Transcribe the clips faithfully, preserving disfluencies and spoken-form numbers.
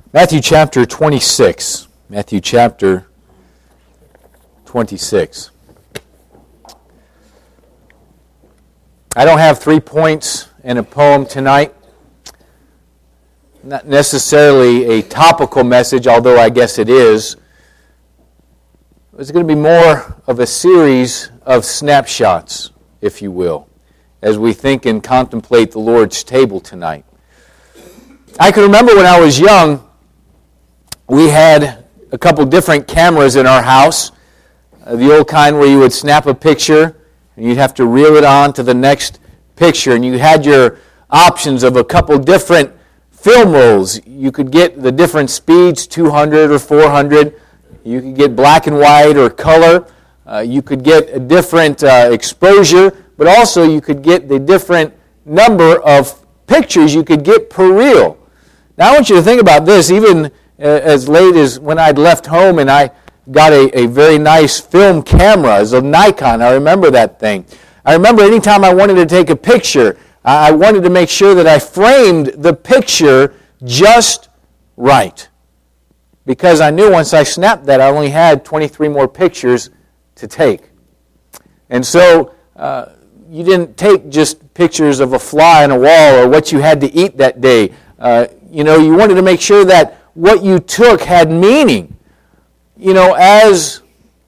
Matthew chapter twenty-six. Matthew chapter twenty-six. I don't have three points in a poem tonight. Not necessarily a topical message, although I guess it is. It's going to be more of a series of snapshots, if you will, as we think and contemplate the Lord's table tonight. I can remember when I was young, we had a couple different cameras in our house. Uh, the old kind where you would snap a picture and you'd have to reel it on to the next picture. And you had your options of a couple different film rolls. You could get the different speeds, two hundred or four hundred. You could get black and white or color. Uh, you could get a different uh, exposure, but also you could get the different number of pictures you could get per reel. Now I want you to think about this, even as late as when I'd left home and I got a, a very nice film camera. It's a Nikon. I remember that thing. I remember anytime I wanted to take a picture, I wanted to make sure that I framed the picture just right. Because I knew once I snapped that, I only had twenty-three more pictures to take. And so uh, you didn't take just pictures of a fly on a wall or what you had to eat that day. Uh, you know, you wanted to make sure that what you took had meaning. You know, as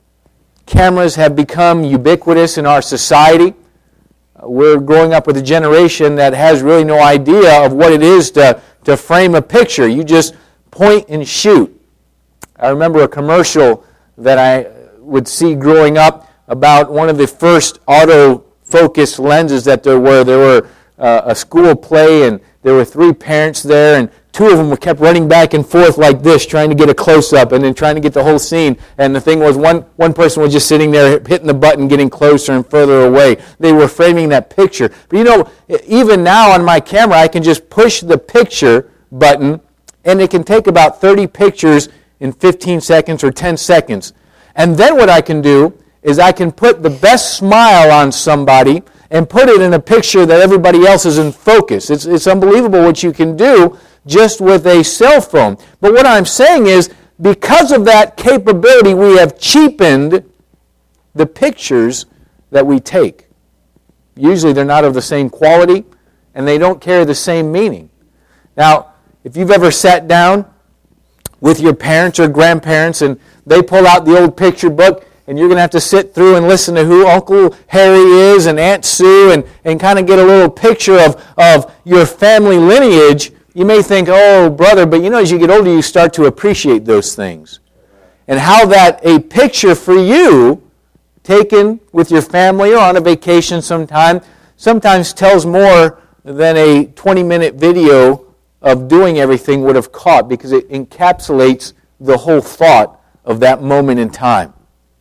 cameras have become ubiquitous in our society, uh, we're growing up with a generation that has really no idea of what it is to, to frame a picture. You just point and shoot. I remember a commercial that I would see growing up about one of the first autofocus lenses that there were. There were uh, a school play, and there were three parents there, and two of them were kept running back and forth like this, trying to get a close-up and then trying to get the whole scene. And the thing was, one, one person was just sitting there hitting the button, getting closer and further away. They were framing that picture. But you know, even now on my camera, I can just push the picture button, and it can take about thirty pictures in fifteen seconds or ten seconds. And then what I can do is I can put the best smile on somebody and put it in a picture that everybody else is in focus. It's, it's unbelievable what you can do just with a cell phone. But what I'm saying is, because of that capability, we have cheapened the pictures that we take. Usually they're not of the same quality, and they don't carry the same meaning. Now, if you've ever sat down with your parents or grandparents and they pull out the old picture book, and you're going to have to sit through and listen to who Uncle Harry is and Aunt Sue and, and kind of get a little picture of, of your family lineage, you may think, oh, brother, but you know, as you get older, you start to appreciate those things. And how that a picture for you, taken with your family or on a vacation sometime, sometimes tells more than a twenty-minute video of doing everything would have caught, because it encapsulates the whole thought of that moment in time.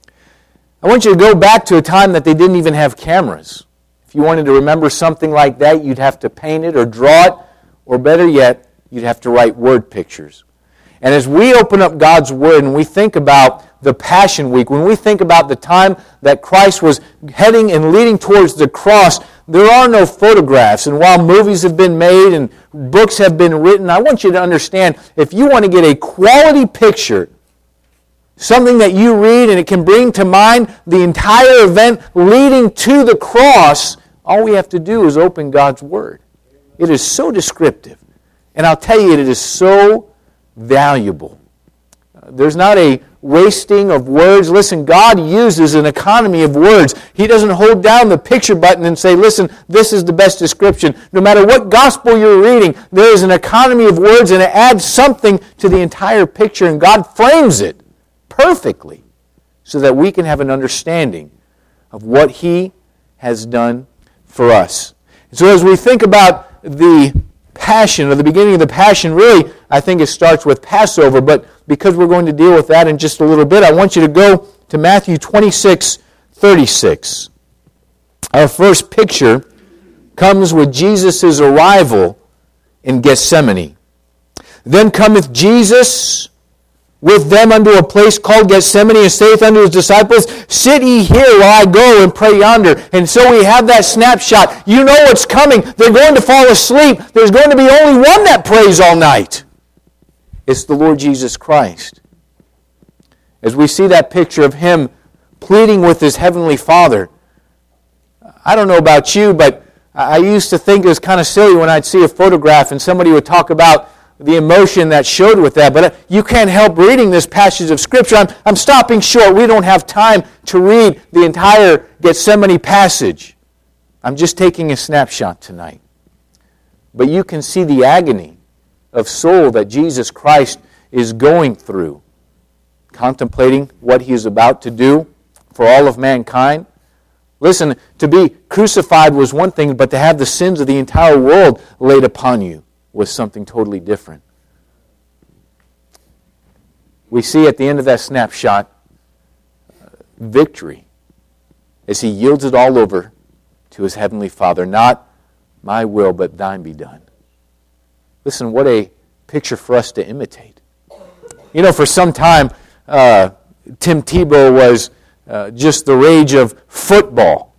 I want you to go back to a time that they didn't even have cameras. If you wanted to remember something like that, you'd have to paint it or draw it, or better yet, you'd have to write word pictures. And as we open up God's Word and we think about the Passion Week, when we think about the time that Christ was heading and leading towards the cross, there are no photographs. And while movies have been made and books have been written, I want you to understand, if you want to get a quality picture, something that you read and it can bring to mind the entire event leading to the cross, all we have to do is open God's Word. It is so descriptive. And I'll tell you, it is so valuable. There's not a wasting of words. Listen, God uses an economy of words. He doesn't hold down the picture button and say, listen, this is the best description. No matter what gospel you're reading, there is an economy of words, and it adds something to the entire picture, and God frames it perfectly so that we can have an understanding of what He has done for us. And so as we think about the Passion, or the beginning of the Passion, really, I think it starts with Passover, but because we're going to deal with that in just a little bit, I want you to go to Matthew twenty-six thirty-six. Our first picture comes with Jesus' arrival in Gethsemane. Then cometh Jesus with them unto a place called Gethsemane, and saith unto his disciples, sit ye here while I go and pray yonder. And so we have that snapshot. You know what's coming. They're going to fall asleep. There's going to be only one that prays all night. It's the Lord Jesus Christ. As we see that picture of Him pleading with His Heavenly Father, I don't know about you, but I used to think it was kind of silly when I'd see a photograph and somebody would talk about the emotion that showed with that. But you can't help reading this passage of Scripture. I'm, I'm stopping short. We don't have time to read the entire Gethsemane passage. I'm just taking a snapshot tonight. But you can see the agony of soul that Jesus Christ is going through, contemplating what He is about to do for all of mankind. Listen, to be crucified was one thing, but to have the sins of the entire world laid upon you was something totally different. We see at the end of that snapshot uh, victory as He yields it all over to His Heavenly Father. Not my will, but thine be done. Listen, what a picture for us to imitate. You know, for some time, uh, Tim Tebow was uh, just the rage of football.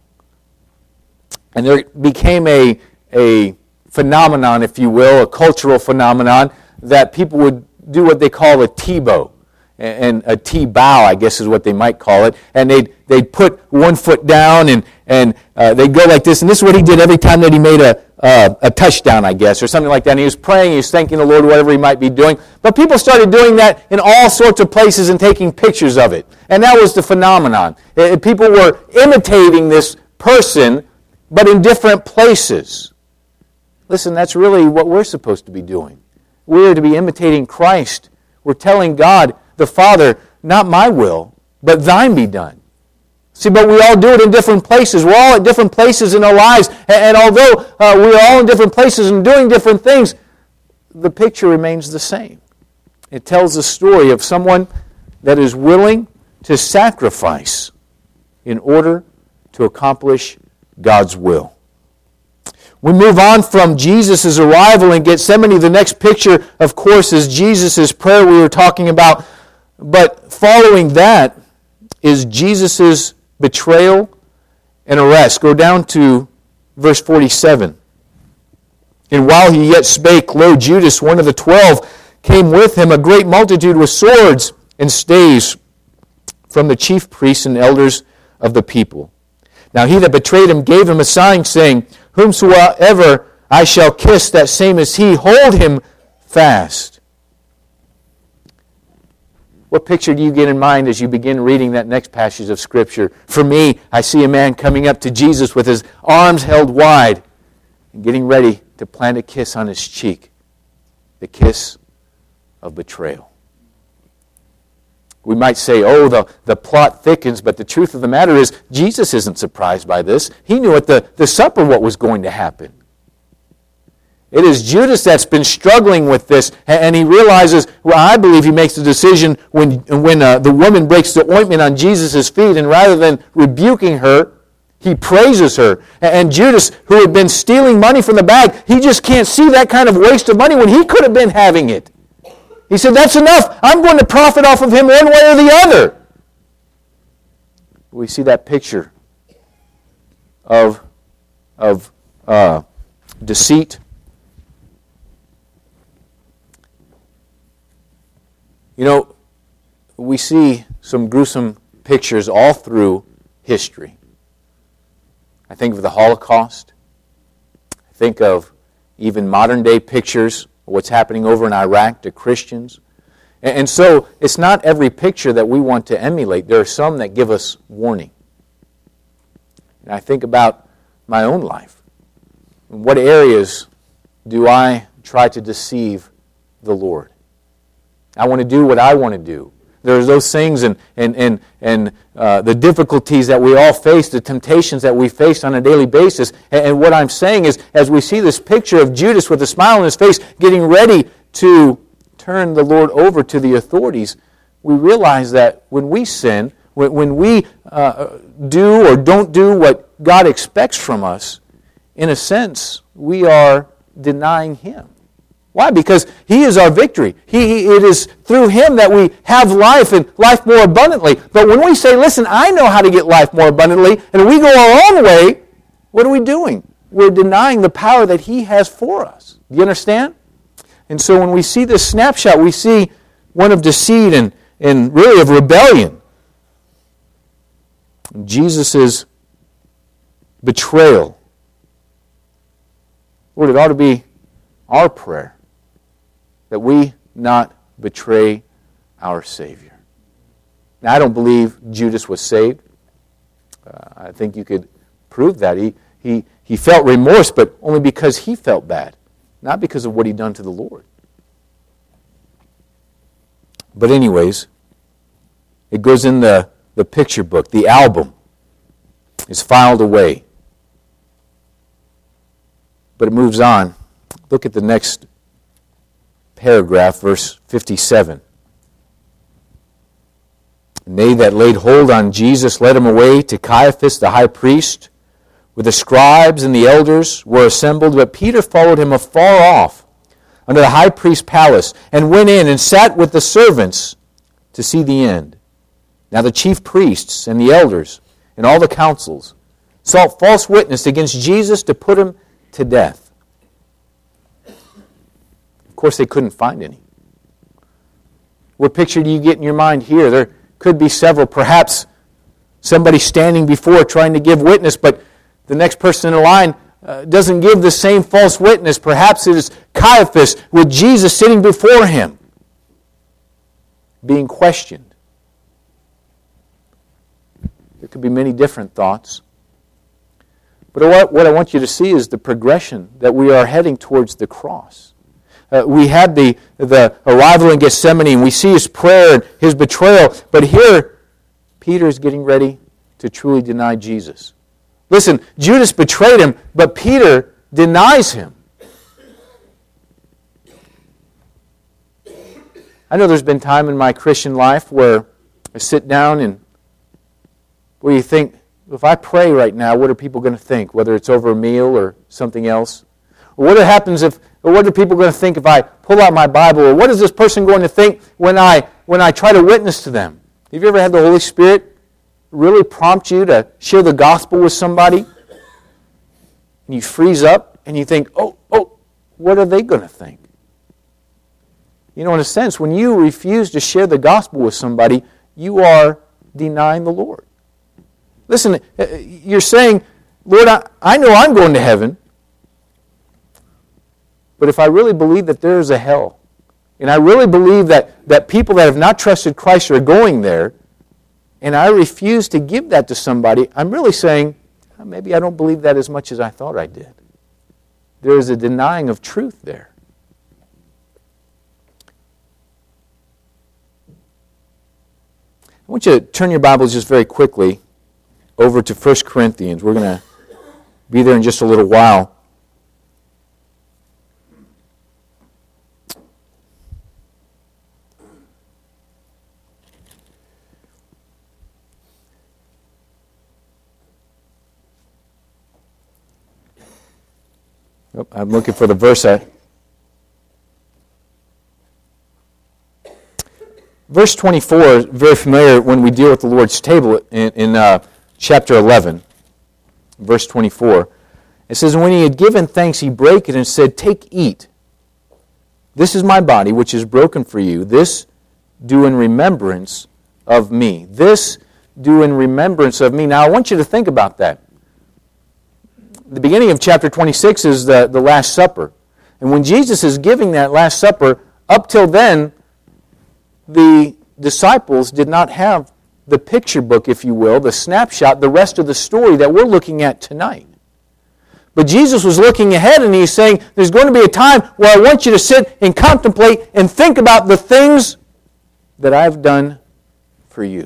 And there became a, a phenomenon, if you will, a cultural phenomenon, that people would do what they call a T-bow. And a T-bow, I guess is what they might call it. And they'd, they'd put one foot down and, and uh, they'd go like this. And this is what he did every time that he made a, uh, a touchdown, I guess, or something like that. And he was praying, he was thanking the Lord, whatever he might be doing. But people started doing that in all sorts of places and taking pictures of it. And that was the phenomenon. It, people were imitating this person, but in different places. Listen, that's really what we're supposed to be doing. We're to be imitating Christ. We're telling God, the Father, not my will, but thine be done. See, but we all do it in different places. We're all at different places in our lives. And, and although uh, we're all in different places and doing different things, the picture remains the same. It tells the story of someone that is willing to sacrifice in order to accomplish God's will. We move on from Jesus' arrival in Gethsemane. The next picture, of course, is Jesus' prayer we were talking about. But following that is Jesus' betrayal and arrest. Go down to verse forty-seven. And while he yet spake, lo, Judas, one of the twelve, came with him, a great multitude with swords and staves from the chief priests and elders of the people. Now he that betrayed him gave him a sign, saying, Whomsoever I shall kiss, that same is he. Hold him fast. What picture do you get in mind as you begin reading that next passage of Scripture? For me, I see a man coming up to Jesus with his arms held wide and getting ready to plant a kiss on his cheek. The kiss of betrayal. We might say, oh, the, the plot thickens, but the truth of the matter is, Jesus isn't surprised by this. He knew at the, the supper what was going to happen. It is Judas that's been struggling with this, and he realizes, well, I believe he makes the decision when, when uh, the woman breaks the ointment on Jesus' feet, and rather than rebuking her, he praises her. And Judas, who had been stealing money from the bag, he just can't see that kind of waste of money when he could have been having it. He said, that's enough. I'm going to profit off of him one way or the other. We see that picture of, of uh, deceit. You know, we see some gruesome pictures all through history. I think of the Holocaust. I think of even modern day pictures of what's happening over in Iraq to Christians. And so it's not every picture that we want to emulate. There are some that give us warning. And I think about my own life. In what areas do I try to deceive the Lord? I want to do what I want to do. There's those things and and and and uh, the difficulties that we all face, the temptations that we face on a daily basis. And, and what I'm saying is, as we see this picture of Judas with a smile on his face, getting ready to turn the Lord over to the authorities, we realize that when we sin, when, when we uh, do or don't do what God expects from us, in a sense, we are denying Him. Why? Because He is our victory. He, he, it is through Him that we have life and life more abundantly. But when we say, listen, I know how to get life more abundantly, and we go our own way, what are we doing? We're denying the power that He has for us. Do you understand? And so when we see this snapshot, we see one of deceit and, and really of rebellion. Jesus' betrayal. Lord, it ought to be our prayer that we not betray our Savior. Now, I don't believe Judas was saved. Uh, I think you could prove that. He, he, he felt remorse, but only because he felt bad, not because of what he'd done to the Lord. But anyways, it goes in the, the picture book. The album is filed away. But it moves on. Look at the next paragraph, verse fifty-seven. And they that laid hold on Jesus led him away to Caiaphas the high priest, where the scribes and the elders were assembled. But Peter followed him afar off under the high priest's palace, and went in and sat with the servants to see the end. Now the chief priests and the elders and all the councils sought false witness against Jesus to put him to death. Of course, they couldn't find any. What picture do you get in your mind here? There could be several. Perhaps somebody standing before trying to give witness, but the next person in the line uh, doesn't give the same false witness. Perhaps it is Caiaphas with Jesus sitting before him, being questioned. There could be many different thoughts. But what, what I want you to see is the progression that we are heading towards the cross. Uh, we had the, the arrival in Gethsemane, and we see his prayer and his betrayal. But here, Peter is getting ready to truly deny Jesus. Listen, Judas betrayed him, but Peter denies him. I know there's been time in my Christian life where I sit down and where you think, if I pray right now, what are people going to think? Whether it's over a meal or something else. Or what happens if, or what are people going to think if I pull out my Bible? Or what is this person going to think when I when I try to witness to them? Have you ever had the Holy Spirit really prompt you to share the gospel with somebody? And you freeze up and you think, oh, oh, what are they going to think? You know, in a sense, when you refuse to share the gospel with somebody, you are denying the Lord. Listen, you're saying, Lord, I, I know I'm going to heaven, but if I really believe that there is a hell, and I really believe that, that people that have not trusted Christ are going there, and I refuse to give that to somebody, I'm really saying, maybe I don't believe that as much as I thought I did. There is a denying of truth there. I want you to turn your Bibles just very quickly over to First Corinthians. We're going to be there in just a little while. Oh, I'm looking for the verse. I... Verse twenty-four is very familiar when we deal with the Lord's table in, in uh, chapter eleven, verse twenty-four. It says, "When he had given thanks, he brake it and said, 'Take, eat. This is my body, which is broken for you. This do in remembrance of me.'" This do in remembrance of me. Now, I want you to think about that. The beginning of chapter twenty-six is the, the Last Supper. And when Jesus is giving that Last Supper, up till then, the disciples did not have the picture book, if you will, the snapshot, the rest of the story that we're looking at tonight. But Jesus was looking ahead and he's saying, there's going to be a time where I want you to sit and contemplate and think about the things that I've done for you.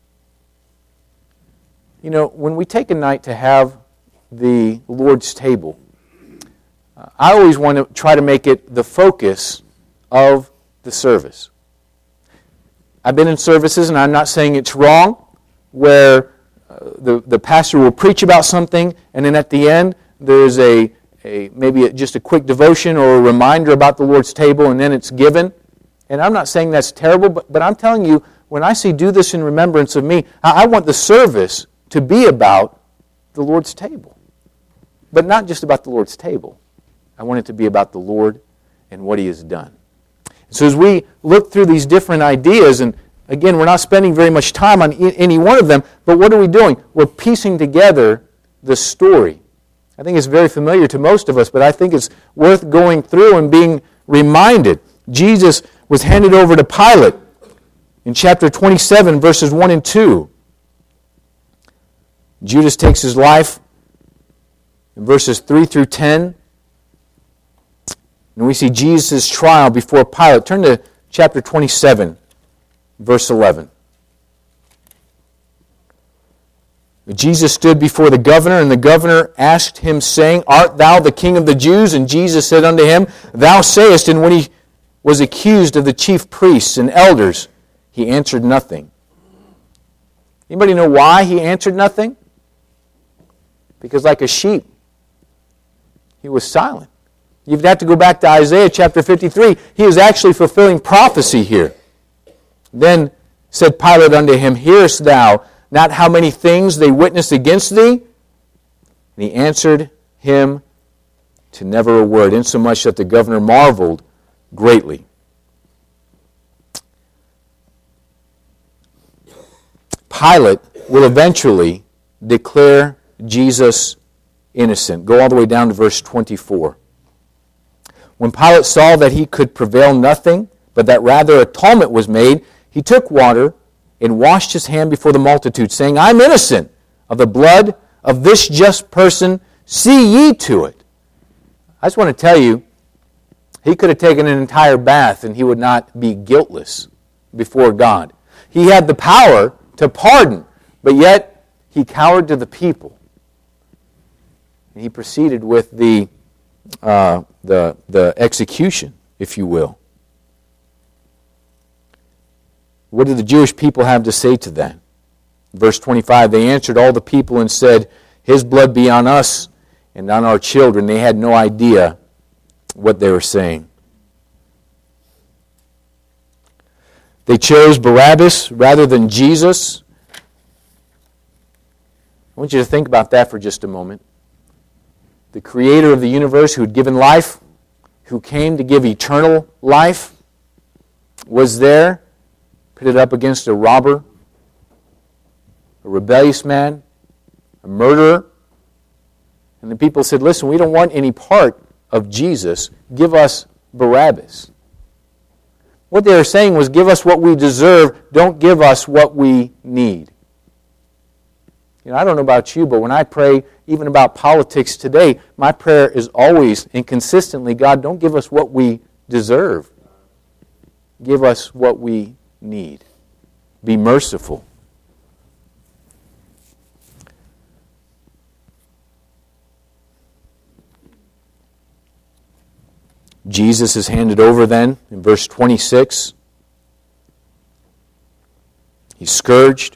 You know, when we take a night to have the Lord's table, uh, I always want to try to make it the focus of the service. I've been in services, and I'm not saying it's wrong, where uh, the, the pastor will preach about something, and then at the end, there's a, a maybe a, just a quick devotion or a reminder about the Lord's table, and then it's given. And I'm not saying that's terrible, but, but I'm telling you, when I say do this in remembrance of me, I, I want the service to be about the Lord's table. But not just about the Lord's table. I want it to be about the Lord and what He has done. So as we look through these different ideas, and again, we're not spending very much time on any one of them, but what are we doing? We're piecing together the story. I think it's very familiar to most of us, but I think it's worth going through and being reminded. Jesus was handed over to Pilate in chapter twenty-seven, verses one and two. Judas takes his life in verses three through ten. And we see Jesus' trial before Pilate. Turn to chapter twenty-seven, verse eleven. Jesus stood before the governor, and the governor asked him, saying, Art thou the king of the Jews? And Jesus said unto him, Thou sayest. And when he was accused of the chief priests and elders, he answered nothing. Anybody know why he answered nothing? Because like a sheep, he was silent. You'd have to go back to Isaiah chapter fifty-three. He is actually fulfilling prophecy here. Then said Pilate unto him, Hearest thou not how many things they witnessed against thee? And he answered him to never a word, insomuch that the governor marveled greatly. Pilate will eventually declare Jesus innocent. Go all the way down to verse twenty-four. When Pilate saw that he could prevail nothing, but that rather atonement was made, he took water and washed his hand before the multitude, saying, I am innocent of the blood of this just person. See ye to it. I just want to tell you, he could have taken an entire bath and he would not be guiltless before God. He had the power to pardon, but yet he cowered to the people. And he proceeded with the, uh, the, the execution, if you will. What did the Jewish people have to say to that? Verse twenty-five, they answered all the people and said, His blood be on us and on our children. They had no idea what they were saying. They chose Barabbas rather than Jesus. I want you to think about that for just a moment. The creator of the universe who had given life, who came to give eternal life, was there, pitted up against a robber, a rebellious man, a murderer. And the people said, listen, we don't want any part of Jesus. Give us Barabbas. What they were saying was, give us what we deserve, don't give us what we need. You know, I don't know about you, but when I pray, even about politics today, my prayer is always and consistently, God, don't give us what we deserve. Give us what we need. Be merciful. Jesus is handed over then in verse twenty-six. He's scourged,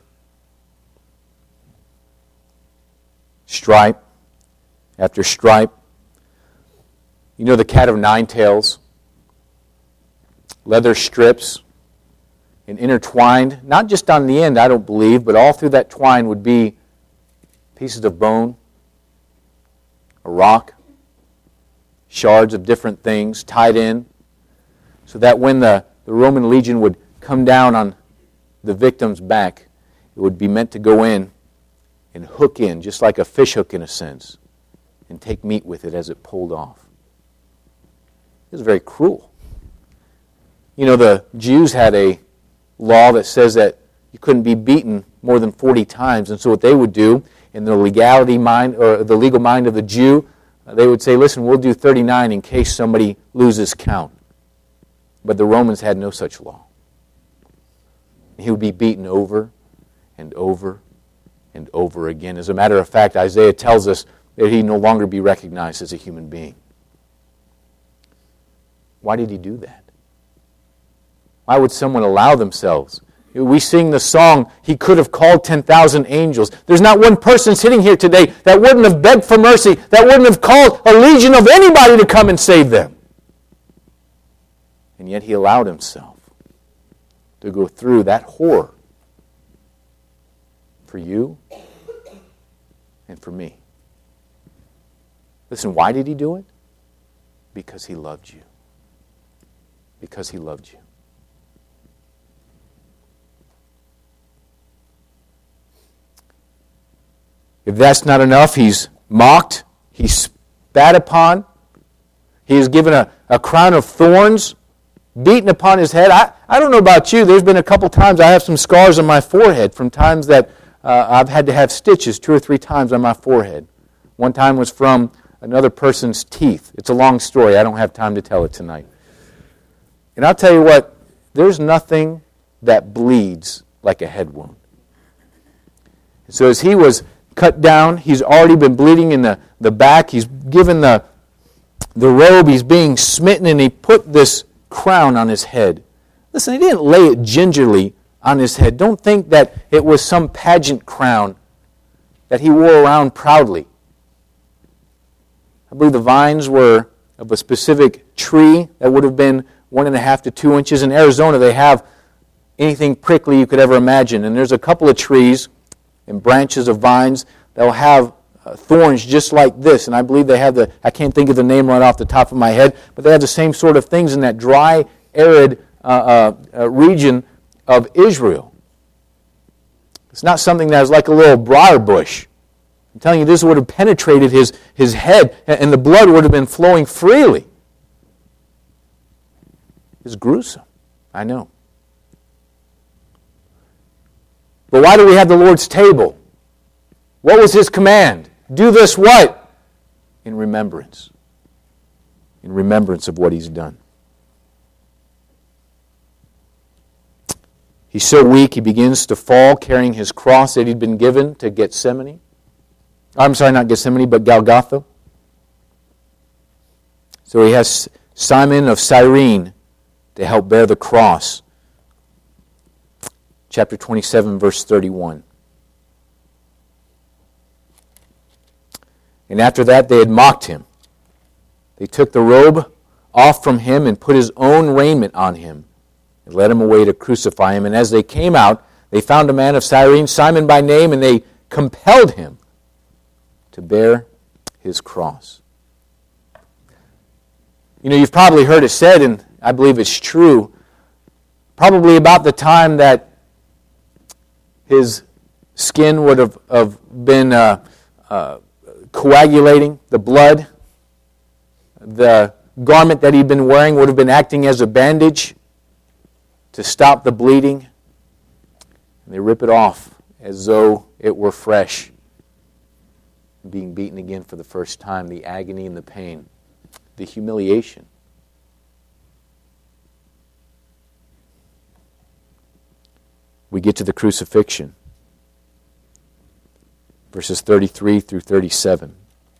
stripe after stripe. You know the cat of nine tails? Leather strips and intertwined, not just on the end, I don't believe, but all through that twine would be pieces of bone, a rock, shards of different things tied in, so that when the, the Roman legion would come down on the victim's back, it would be meant to go in and hook in, just like a fish hook in a sense, and take meat with it as it pulled off. It was very cruel. You know, the Jews had a law that says that you couldn't be beaten more than forty times, and so what they would do, in the legality mind or the legal mind of the Jew, they would say, listen, we'll do thirty-nine in case somebody loses count. But the Romans had no such law. He would be beaten over and over and over again. As a matter of fact, Isaiah tells us that he'd no longer be recognized as a human being. Why did he do that? Why would someone allow themselves? We sing the song, He could have called ten thousand angels. There's not one person sitting here today that wouldn't have begged for mercy, that wouldn't have called a legion of anybody to come and save them. And yet He allowed Himself to go through that horror for you and for me. Listen, why did He do it? Because He loved you. because he loved you. If that's not enough, he's mocked, he's spat upon, he is given a, a crown of thorns, beaten upon his head. I, I don't know about you, there's been a couple times I have some scars on my forehead from times that uh, I've had to have stitches two or three times on my forehead. One time was from another person's teeth. It's a long story. I don't have time to tell it tonight. And I'll tell you what, there's nothing that bleeds like a head wound. So as he was cut down, he's already been bleeding in the, the back. He's given the, the robe. He's being smitten, and he put this crown on his head. Listen, he didn't lay it gingerly on his head. Don't think that it was some pageant crown that he wore around proudly. I believe the vines were of a specific tree that would have been one and a half to two inches. In Arizona, they have anything prickly you could ever imagine. And there's a couple of trees and branches of vines that will have uh, thorns just like this. And I believe they have the, I can't think of the name right off the top of my head, but they have the same sort of things in that dry, arid uh, uh, uh, region of Israel. It's not something that is like a little briar bush. I'm telling you, this would have penetrated his, his head, and the blood would have been flowing freely. It's gruesome, I know. But why do we have the Lord's table? What was his command? Do this what? In remembrance. In remembrance of what he's done. He's so weak, he begins to fall, carrying his cross that he'd been given to Gethsemane. I'm sorry, not Gethsemane, but Golgotha. So he has Simon of Cyrene to help bear the cross. Chapter twenty-seven, verse thirty-one. And after that they had mocked him. They took the robe off from him and put his own raiment on him and led him away to crucify him. And as they came out, they found a man of Cyrene, Simon by name, and they compelled him to bear his cross. You know, you've probably heard it said, and I believe it's true, probably about the time that his skin would have, have been uh, uh, coagulating, the blood, the garment that he'd been wearing would have been acting as a bandage to stop the bleeding. And they rip it off as though it were fresh. Being beaten again for the first time, the agony and the pain, the humiliation. We get to the crucifixion. Verses thirty-three through thirty-seven.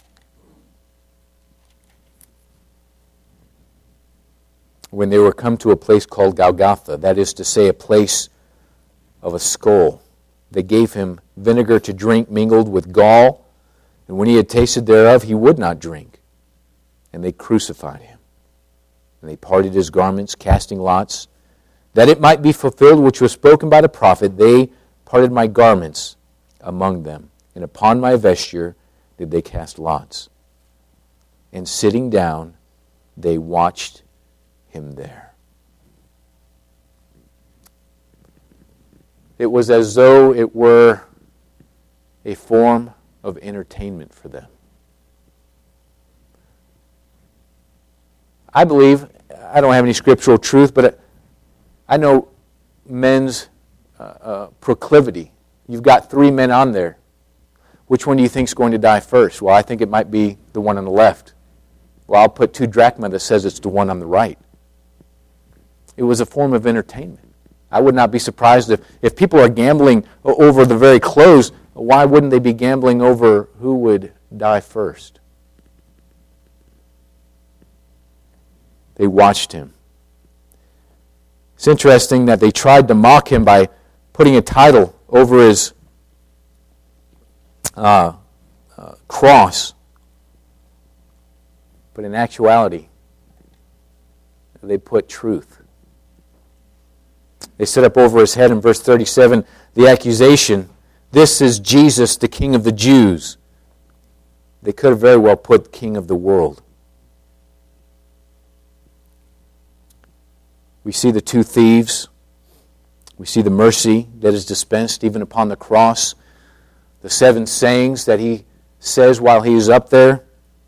When they were come to a place called Golgotha, that is to say, a place of a skull, they gave him vinegar to drink mingled with gall, and when he had tasted thereof, he would not drink. And they crucified him. And they parted his garments, casting lots, that it might be fulfilled which was spoken by the prophet, they parted my garments among them, and upon my vesture did they cast lots. And sitting down, they watched him there. It was as though it were a form of entertainment for them. I believe, I don't have any scriptural truth, but I know men's uh, uh, proclivity. You've got three men on there. Which one do you think is going to die first? Well, I think it might be the one on the left. Well, I'll put two drachma that says it's the one on the right. It was a form of entertainment. I would not be surprised if, if people are gambling over the very clothes, why wouldn't they be gambling over who would die first? They watched him. It's interesting that they tried to mock him by putting a title over his uh, uh, cross. But in actuality, they put truth. They set up over his head in verse thirty-seven the accusation, "This is Jesus, the King of the Jews." They could have very well put King of the world. We see the two thieves. We see the mercy that is dispensed even upon the cross. The seven sayings that he says while he is up there.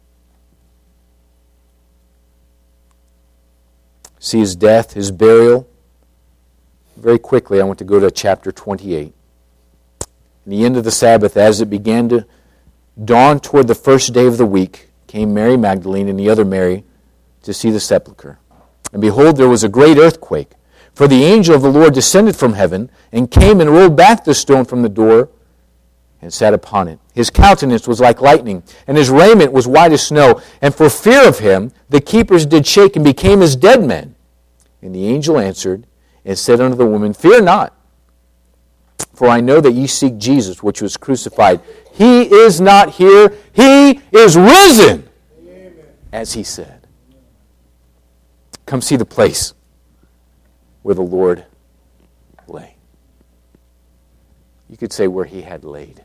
See his death, his burial. Very quickly, I want to go to chapter twenty-eight. In the end of the Sabbath, as it began to dawn toward the first day of the week, came Mary Magdalene and the other Mary to see the sepulchre. And behold, there was a great earthquake. For the angel of the Lord descended from heaven and came and rolled back the stone from the door and sat upon it. His countenance was like lightning, and his raiment was white as snow. And for fear of him, the keepers did shake and became as dead men. And the angel answered and said unto the woman, Fear not, for I know that ye seek Jesus, which was crucified. He is not here. He is risen, Amen. As he said. Come see the place where the Lord lay. You could say where he had laid.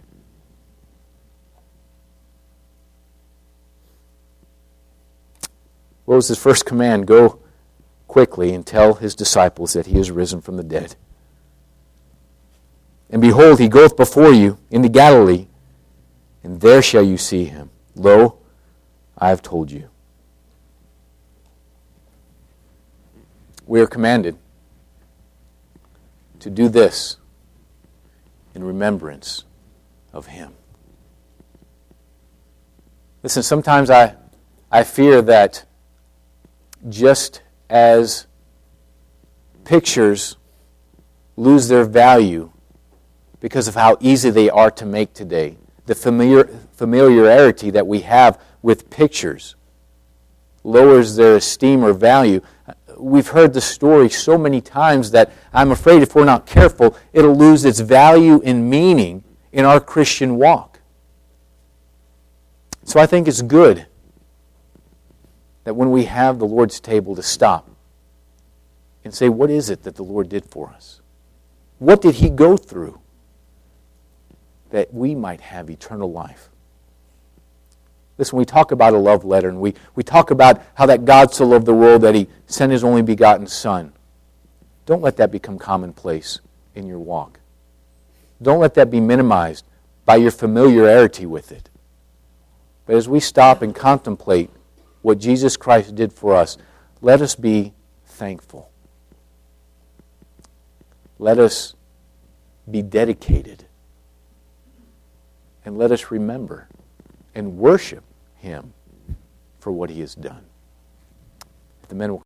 What was his first command? Go quickly and tell his disciples that he is risen from the dead. And behold, he goeth before you into Galilee, and there shall you see him. Lo, I have told you. We are commanded to do this in remembrance of him. Listen, sometimes I, I fear that just as pictures lose their value because of how easy they are to make today, the familiar, familiarity that we have with pictures lowers their esteem or value. We've heard the story so many times that I'm afraid if we're not careful, it'll lose its value and meaning in our Christian walk. So I think it's good that when we have the Lord's table to stop and say, what is it that the Lord did for us? What did he go through that we might have eternal life? Listen, we talk about a love letter, and we, we talk about how that God so loved the world that he sent his only begotten Son. Don't let that become commonplace in your walk. Don't let that be minimized by your familiarity with it. But as we stop and contemplate what Jesus Christ did for us, let us be thankful. Let us be dedicated. And let us remember and worship him for what he has done. The men will